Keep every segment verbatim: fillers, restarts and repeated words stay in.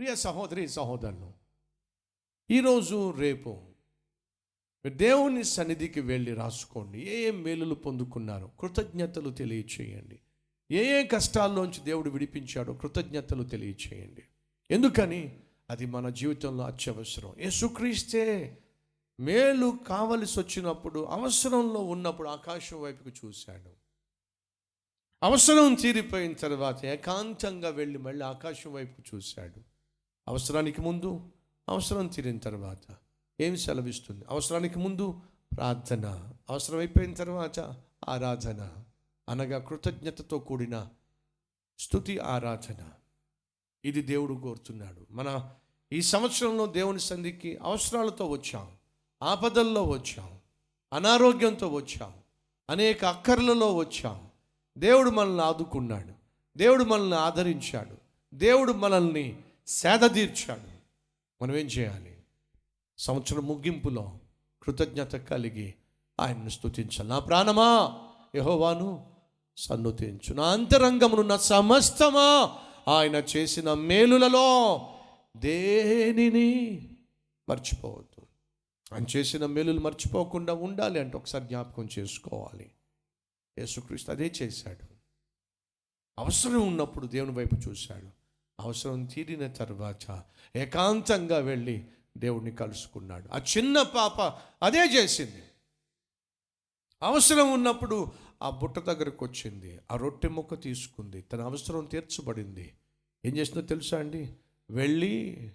ప్రియ సహోదరి సహోదరులు, ఈరోజు రేపు దేవుని సన్నిధికి వెళ్ళి రాసుకోండి. ఏ ఏ మేలులు పొందుకున్నారో కృతజ్ఞతలు తెలియచేయండి. ఏ ఏ కష్టాల్లోంచి దేవుడు విడిపించాడో కృతజ్ఞతలు తెలియచేయండి. ఎందుకని అది మన జీవితంలో అత్యవసరం. యేసుక్రీస్తే మేలు కావలసి వచ్చినప్పుడు, అవసరంలో ఉన్నప్పుడు ఆకాశం వైపుకు చూశాడు. అవసరం తీరిపోయిన తర్వాత ఏకాంతంగా వెళ్ళి మళ్ళీ ఆకాశం వైపుకు చూశాడు. అవసరానికి ముందు, అవసరం తీరిన తర్వాత ఏమి సెలవిస్తుంది? అవసరానికి ముందు ప్రార్థన, అవసరం అయిపోయిన తర్వాత ఆరాధన, అనగా కృతజ్ఞతతో కూడిన స్తుతి ఆరాధన. ఇది దేవుడు కోరుతున్నాడు. మన ఈ సంవత్సరంలో దేవుని సన్నిధికి అవసరాలతో వచ్చాం, ఆపదల్లో వచ్చాం, అనారోగ్యంతో వచ్చాం, అనేక అక్కర్లలో వచ్చాం. దేవుడు మనల్ని ఆదుకున్నాడు, దేవుడు మనల్ని ఆదరించాడు, దేవుడు మనల్ని సేదతీర్చాడు. మనం ఏం చేయాలి? సంవత్సరం ముగింపులో కృతజ్ఞత కలిగి ఆయన్ను స్తుతించాలి. నా ప్రాణమా యెహోవాను సన్నుతించు, నా అంతరంగమును నా సమస్తమా ఆయన చేసిన మేలులలో దేనిని మర్చిపోవద్దు. ఆయన చేసిన మేలులు మర్చిపోకుండా ఉండాలి అంటే ఒకసారి జ్ఞాపకం చేసుకోవాలి. యేసుక్రీస్తు అదే చేశాడు. అవసరం ఉన్నప్పుడు దేవుని వైపు చూశాడు. అవసరం తీరిన తర్వాత ఏకాంతంగా వెళ్ళి దేవుడిని కలుసుకున్నాడు. ఆ చిన్న పాప అదే చేసింది. అవసరం ఉన్నప్పుడు ఆ బుట్ట దగ్గరకు వచ్చింది, ఆ రొట్టె ముక్క తీసుకుంది, తన అవసరం తీర్చబడింది. ఏం చేసిందో తెలుసా అండి? వెళ్ళి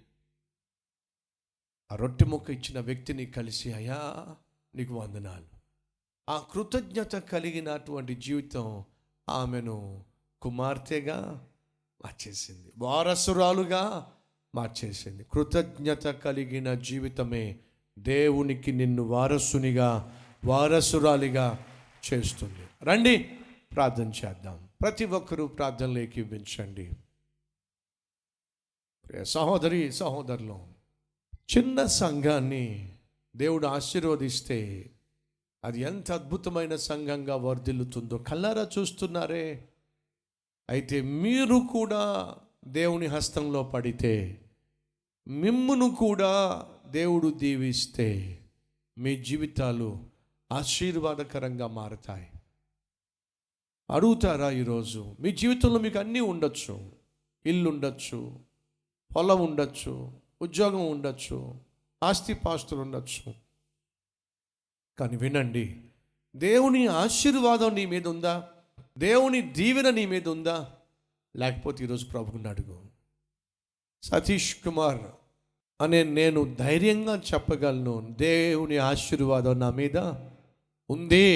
ఆ రొట్టె ముక్క ఇచ్చిన వ్యక్తిని కలిసి, అయ్యా నీకు వందనాలు. ఆ కృతజ్ఞత కలిగినటువంటి జీవితం ఆమెను కుమార్తెగా మార్చేసింది, వారసురాలుగా మార్చేసింది. కృతజ్ఞత కలిగిన జీవితమే దేవునికి నిన్ను వారసునిగా, వారసురాలిగా చేస్తుంది. రండి ప్రార్థన చేద్దాం. ప్రతి ఒక్కరూ ప్రార్థనలోకి ఇవ్వించండి. సహోదరి సహోదరులు, చిన్న సంఘాన్ని దేవుడు ఆశీర్వదిస్తే అది ఎంత అద్భుతమైన సంఘంగా వర్ధిల్లుతుందో కళ్ళారా చూస్తున్నారే. అయితే మీరు కూడా దేవుని హస్తంలో పడితే, మిమ్మును కూడా దేవుడు దీవిస్తే మీ జీవితాలు ఆశీర్వాదకరంగా మారతాయి. అడుగుతారా? ఈరోజు మీ జీవితంలో మీకు అన్నీ ఉండొచ్చు. ఇల్లు ఉండొచ్చు, పొలం ఉండొచ్చు, ఉద్యోగం ఉండొచ్చు, ఆస్తిపాస్తులు ఉండొచ్చు. కానీ వినండి, దేవుని ఆశీర్వాదం నీ మీద ఉందా? దేవుని దీవెన నీ మీద ఉందా? లేకపోతే ఈరోజు ప్రభువుని అడుగు. సతీష్ కుమార్ అనే నేను ధైర్యంగా చెప్పగలను, దేవుని ఆశీర్వాదం నా మీద ఉంది.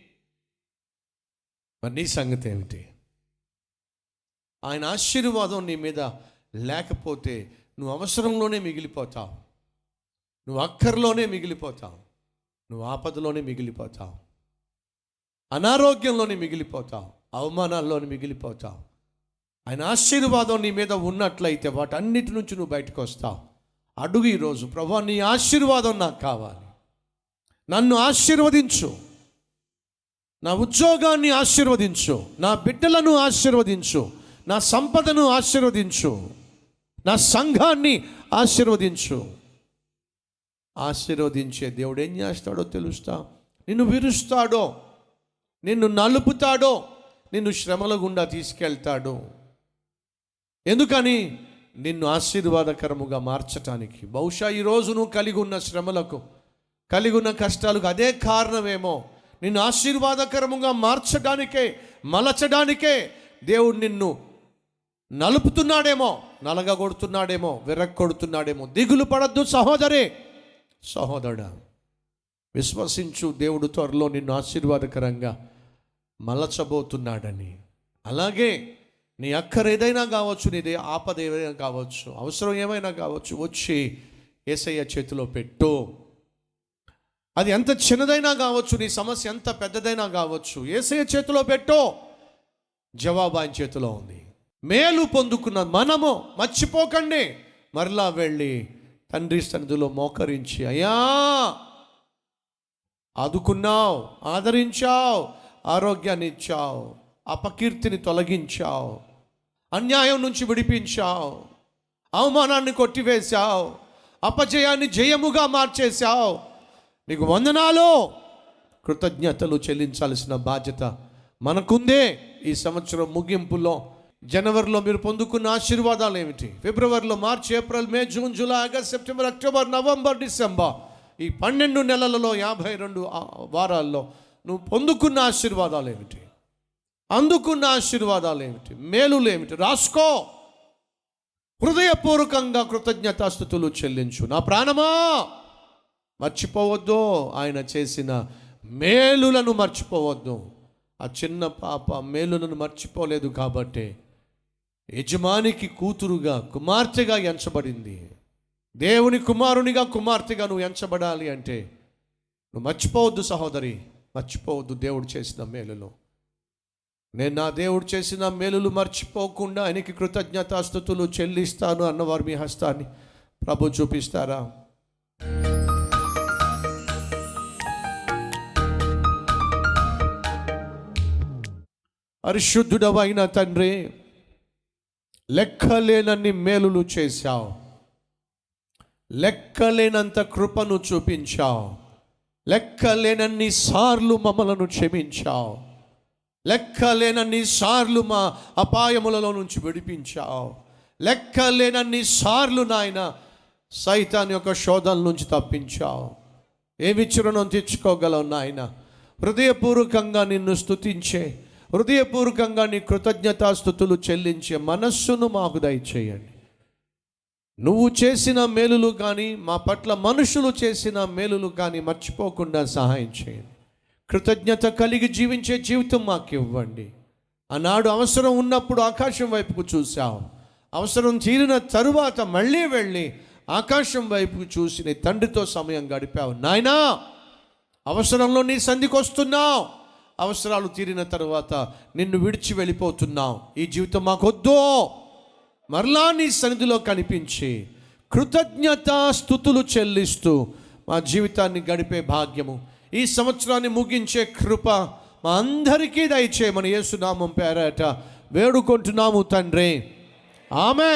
మరి నీ సంగతి ఏమిటి? ఆయన ఆశీర్వాదం నీ మీద లేకపోతే నువ్వు అవసరంలోనే మిగిలిపోతావు, నువ్వు అక్కర్లోనే మిగిలిపోతావు, నువ్వు ఆపదలోనే మిగిలిపోతావు, అనారోగ్యంలోనే మిగిలిపోతావు, అవమానాల్లోనే మిగిలిపోతావు. ఆయన ఆశీర్వాదం నీ మీద ఉన్నట్లయితే వాటన్నిటి నుంచి నువ్వు బయటకు వస్తావు. అడుగు ఈరోజు, ప్రభువా నీ ఆశీర్వాదం నాకు కావాలి, నన్ను ఆశీర్వదించు, నా ఉద్యోగాన్ని ఆశీర్వదించు, నా బిడ్డలను ఆశీర్వదించు, నా సంపదను ఆశీర్వదించు, నా సంఘాన్ని ఆశీర్వదించు. ఆశీర్వదించే దేవుడు ఏం చేస్తాడో తెలుస్తా? నిన్ను విరుస్తాడో, నిన్ను నలుపుతాడో, నిన్ను శ్రమల గుండా తీసుకెళ్తాడో. ఎందుకని? నిన్ను ఆశీర్వాదకరముగా మార్చటానికి. బహుశా ఈరోజు నువ్వు కలిగి ఉన్న శ్రమలకు, కలిగి ఉన్న కష్టాలకు అదే కారణమేమో. నిన్ను ఆశీర్వాదకరముగా మార్చడానికే, మలచడానికే దేవుడు నిన్ను నలుపుతున్నాడేమో, నలగగొడుతున్నాడేమో, విరక్కొడుతున్నాడేమో. దిగులు పడద్దు సహోదరి సహోదరుడా, విశ్వసించు, దేవుడు త్వరలో నిన్ను ఆశీర్వాదకరంగా మలచబోతున్నాడని. అలాగే నీ అక్కర ఏదైనా కావచ్చు, నీదే ఆపద ఏదైనా కావచ్చు, అవసరం ఏమైనా కావచ్చు, వచ్చి యేసయ్య చేతిలో పెట్టు. అది ఎంత చిన్నదైనా కావచ్చు, నీ సమస్య ఎంత పెద్దదైనా కావచ్చు, యేసయ్య చేతిలో పెట్టు. జవాబు ఆయన చేతిలో ఉంది. మేలు పొందుకున్న మనము మర్చిపోకండి, మరలా వెళ్ళి తండ్రి సన్నిధిలో మోకరించి, అయ్యా ఆదుకున్నావు, ఆదరించావు, ఆరోగ్యాన్ని ఇచ్చావు, అపకీర్తిని తొలగించావు, అన్యాయం నుంచి విడిపించావు, అవమానాన్ని కొట్టివేశావు, అపజయాన్ని జయముగా మార్చేశావు. నీకు వందనాలు. కృతజ్ఞతలు చెల్లించాల్సిన బాధ్యత మనకుందే. ఈ సంవత్సరం ముగింపులో జనవరిలో మీరు పొందుకున్న ఆశీర్వాదాలు ఏమిటి? ఫిబ్రవరిలో, March, April, May, June, July, August, September, October, November, December, ఈ పన్నెండు నెలలలో యాభై రెండు వారాల్లో నువ్వు పొందుకున్న ఆశీర్వాదాలు ఏమిటి? అందుకున్న ఆశీర్వాదాలు ఏమిటి? మేలులు ఏమిటి? రాసుకో. హృదయపూర్వకంగా కృతజ్ఞతాస్తుతులు చెల్లించు. నా ప్రాణమా మర్చిపోవద్దు ఆయన చేసిన మేలులను, మర్చిపోవద్దు. ఆ చిన్న పాప మేలులను మర్చిపోలేదు కాబట్టి యజమానికి కూతురుగా, కుమార్తెగా ఎంచబడింది. దేవుని కుమారునిగా, కుమార్తెగా నువ్వు ఎంచబడాలి అంటే నువ్వు మర్చిపోవద్దు సహోదరి, మర్చిపోవద్దు దేవుడు చేసిన మేలులు. నేను నా దేవుడు చేసిన మేలులు మర్చిపోకుండా ఆయనకి కృతజ్ఞతాస్తుతులు చెల్లిస్తాను అన్నవారు మీ హస్తాన్ని ప్రభు చూపిస్తారా? పరిశుద్ధుడవైన తండ్రి, లెక్కలేనన్ని మేలులు చేశావు, లెక్కలేనంత కృపను చూపించావు, లెక్కలేనన్ని సార్లు మమ్మలను క్షమించావు, లెక్కలేనన్ని సార్లు మా అపాయములలో నుంచి విడిపించావు, లెక్కలేనన్ని సార్లు నాయన సైతాన్ యొక్క శోధన నుంచి తప్పించావు. ఏమి చిరునం తెచ్చుకోగలవు నాయన? హృదయపూర్వకంగా నిన్ను స్తుతించే, హృదయపూర్వకంగా నీ కృతజ్ఞతాస్తుతులు చెల్లించే మనస్సును మాకు దయచేయండి. నువ్వు చేసిన మేలులు కానీ, మా పట్ల మనుషులు చేసిన మేలులు కానీ మర్చిపోకుండా సహాయం చేయండి. కృతజ్ఞత కలిగి జీవించే జీవితం మాకు ఇవ్వండి. ఆనాడు అవసరం ఉన్నప్పుడు ఆకాశం వైపుకు చూసావు, అవసరం తీరిన తరువాత మళ్ళీ వెళ్ళి ఆకాశం వైపుకు చూసి నీ తండ్రితో సమయం గడిపావు. నాయనా, అవసరంలో నీ సంధికి వస్తున్నావు, అవసరాలు తీరిన తర్వాత నిన్ను విడిచి వెళ్ళిపోతున్నావు. ఈ జీవితం మాకొద్దు. మరలా నీ సన్నిధిలో కనిపించి కృతజ్ఞతా స్తుతులు చెల్లిస్తూ మా జీవితాన్ని గడిపే భాగ్యము, ఈ సంవత్సరాన్ని ముగించే కృప మా అందరికీ దయచేయమని యేసు నామం పేరట వేడుకుంటున్నాము తండ్రి. ఆమేన్.